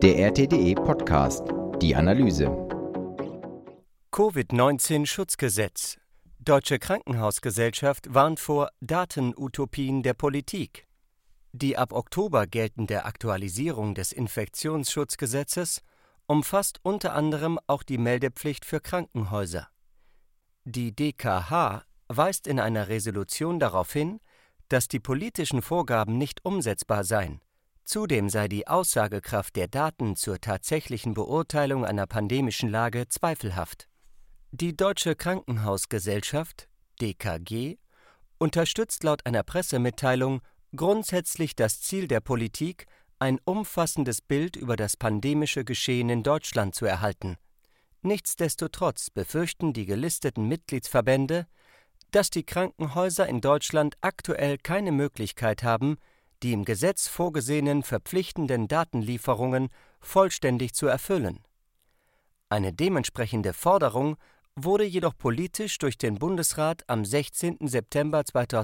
Der RTDE-Podcast, die Analyse. Covid-19-Schutzgesetz. Deutsche Krankenhausgesellschaft warnt vor Datenutopien der Politik. Die ab Oktober geltende Aktualisierung des Infektionsschutzgesetzes umfasst unter anderem auch die Meldepflicht für Krankenhäuser. Die DKH weist in einer Resolution darauf hin, dass die politischen Vorgaben nicht umsetzbar seien. Zudem sei die Aussagekraft der Daten zur tatsächlichen Beurteilung einer pandemischen Lage zweifelhaft. Die Deutsche Krankenhausgesellschaft (DKG) unterstützt laut einer Pressemitteilung grundsätzlich das Ziel der Politik, ein umfassendes Bild über das pandemische Geschehen in Deutschland zu erhalten. Nichtsdestotrotz befürchten die gelisteten Mitgliedsverbände, dass die Krankenhäuser in Deutschland aktuell keine Möglichkeit haben, die im Gesetz vorgesehenen verpflichtenden Datenlieferungen vollständig zu erfüllen. Eine dementsprechende Forderung wurde jedoch politisch durch den Bundesrat am 16. September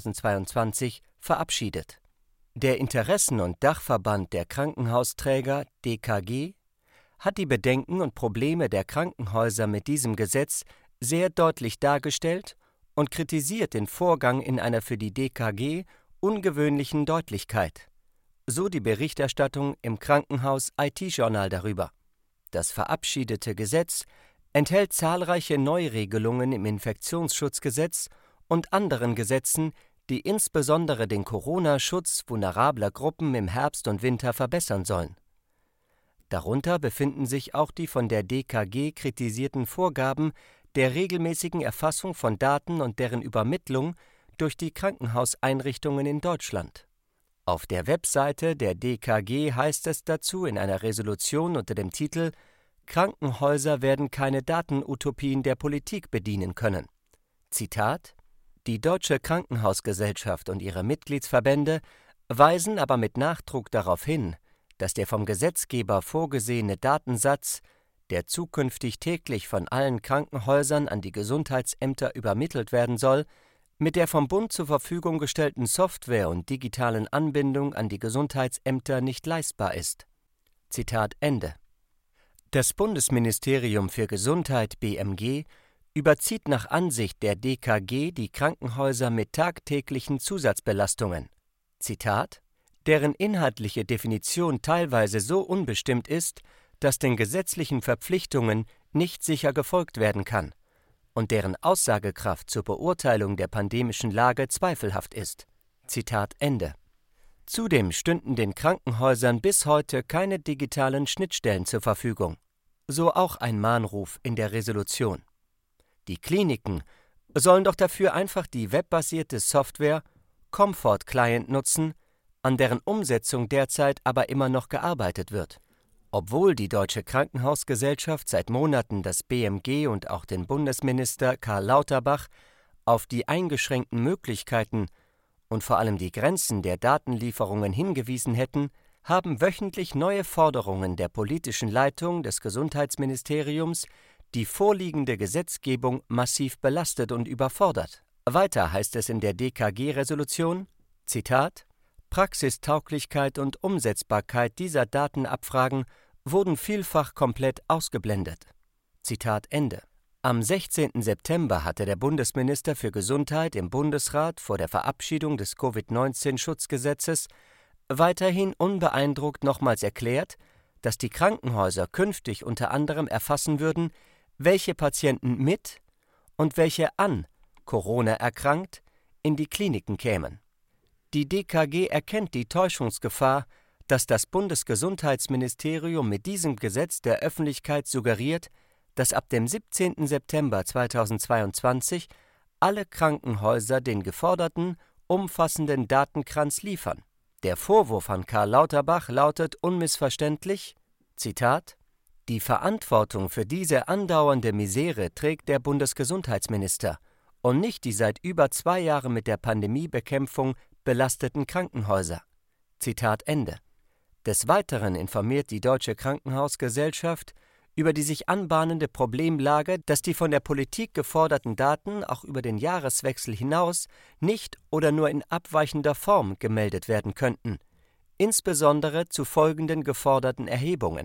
2022 verabschiedet. Der Interessen- und Dachverband der Krankenhausträger (DKG) hat die Bedenken und Probleme der Krankenhäuser mit diesem Gesetz sehr deutlich dargestellt und kritisiert den Vorgang in einer für die DKG ungewöhnlichen Deutlichkeit. So die Berichterstattung im Krankenhaus-IT-Journal darüber. Das verabschiedete Gesetz enthält zahlreiche Neuregelungen im Infektionsschutzgesetz und anderen Gesetzen, die insbesondere den Corona-Schutz vulnerabler Gruppen im Herbst und Winter verbessern sollen. Darunter befinden sich auch die von der DKG kritisierten Vorgaben der regelmäßigen Erfassung von Daten und deren Übermittlung durch die Krankenhauseinrichtungen in Deutschland. Auf der Webseite der DKG heißt es dazu in einer Resolution unter dem Titel »Krankenhäuser werden keine Datenutopien der Politik bedienen können«. Zitat: Die Deutsche Krankenhausgesellschaft und ihre Mitgliedsverbände weisen aber mit Nachdruck darauf hin, dass der vom Gesetzgeber vorgesehene Datensatz, der zukünftig täglich von allen Krankenhäusern an die Gesundheitsämter übermittelt werden soll, mit der vom Bund zur Verfügung gestellten Software und digitalen Anbindung an die Gesundheitsämter nicht leistbar ist. Zitat Ende. Das Bundesministerium für Gesundheit (BMG) überzieht nach Ansicht der DKG die Krankenhäuser mit tagtäglichen Zusatzbelastungen. Zitat: Deren inhaltliche Definition teilweise so unbestimmt ist, dass den gesetzlichen Verpflichtungen nicht sicher gefolgt werden kann und deren Aussagekraft zur Beurteilung der pandemischen Lage zweifelhaft ist. Zitat Ende. Zudem stünden den Krankenhäusern bis heute keine digitalen Schnittstellen zur Verfügung. So auch ein Mahnruf in der Resolution. Die Kliniken sollen doch dafür einfach die webbasierte Software Comfort Client nutzen, an deren Umsetzung derzeit aber immer noch gearbeitet wird. Obwohl die Deutsche Krankenhausgesellschaft seit Monaten das BMG und auch den Bundesminister Karl Lauterbach auf die eingeschränkten Möglichkeiten und vor allem die Grenzen der Datenlieferungen hingewiesen hätten, haben wöchentlich neue Forderungen der politischen Leitung des Gesundheitsministeriums die vorliegende Gesetzgebung massiv belastet und überfordert. Weiter heißt es in der DKG-Resolution, Zitat: Praxistauglichkeit und Umsetzbarkeit dieser Datenabfragen wurden vielfach komplett ausgeblendet. Zitat Ende. Am 16. September hatte der Bundesminister für Gesundheit im Bundesrat vor der Verabschiedung des Covid-19-Schutzgesetzes weiterhin unbeeindruckt nochmals erklärt, dass die Krankenhäuser künftig unter anderem erfassen würden, welche Patienten mit und welche an Corona erkrankt in die Kliniken kämen. Die DKG erkennt die Täuschungsgefahr, dass das Bundesgesundheitsministerium mit diesem Gesetz der Öffentlichkeit suggeriert, dass ab dem 17. September 2022 alle Krankenhäuser den geforderten, umfassenden Datenkranz liefern. Der Vorwurf an Karl Lauterbach lautet unmissverständlich, Zitat: Die Verantwortung für diese andauernde Misere trägt der Bundesgesundheitsminister und nicht die seit über 2 Jahren mit der Pandemiebekämpfung belasteten Krankenhäuser. Zitat Ende. Des Weiteren informiert die Deutsche Krankenhausgesellschaft über die sich anbahnende Problemlage, dass die von der Politik geforderten Daten auch über den Jahreswechsel hinaus nicht oder nur in abweichender Form gemeldet werden könnten, insbesondere zu folgenden geforderten Erhebungen.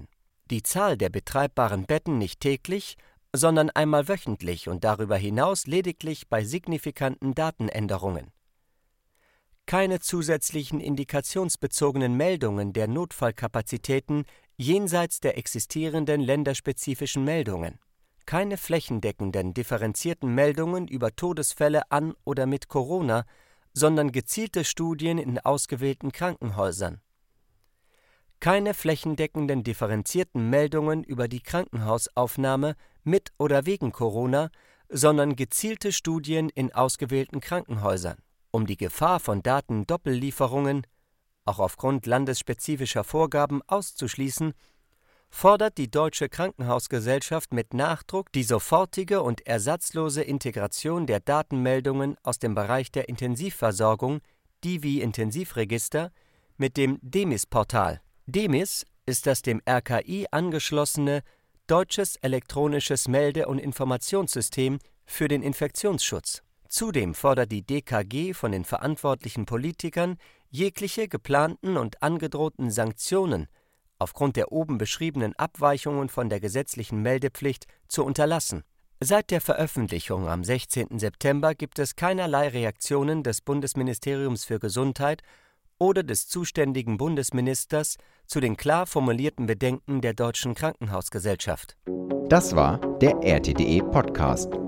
die Zahl der betreibbaren Betten nicht täglich, sondern einmal wöchentlich und darüber hinaus lediglich bei signifikanten Datenänderungen. Keine zusätzlichen indikationsbezogenen Meldungen der Notfallkapazitäten jenseits der existierenden länderspezifischen Meldungen. Keine flächendeckenden differenzierten Meldungen über Todesfälle an oder mit Corona, sondern gezielte Studien in ausgewählten Krankenhäusern. Keine flächendeckenden differenzierten Meldungen über die Krankenhausaufnahme mit oder wegen Corona, sondern gezielte Studien in ausgewählten Krankenhäusern. Um die Gefahr von Datendoppellieferungen, auch aufgrund landesspezifischer Vorgaben, auszuschließen, fordert die Deutsche Krankenhausgesellschaft mit Nachdruck die sofortige und ersatzlose Integration der Datenmeldungen aus dem Bereich der Intensivversorgung, DIVI-Intensivregister, mit dem DEMIS-Portal. DEMIS ist das dem RKI angeschlossene Deutsches elektronisches Melde- und Informationssystem für den Infektionsschutz. Zudem fordert die DKG von den verantwortlichen Politikern, jegliche geplanten und angedrohten Sanktionen aufgrund der oben beschriebenen Abweichungen von der gesetzlichen Meldepflicht zu unterlassen. Seit der Veröffentlichung am 16. September gibt es keinerlei Reaktionen des Bundesministeriums für Gesundheit oder des zuständigen Bundesministers zu den klar formulierten Bedenken der Deutschen Krankenhausgesellschaft. Das war der RTDE Podcast.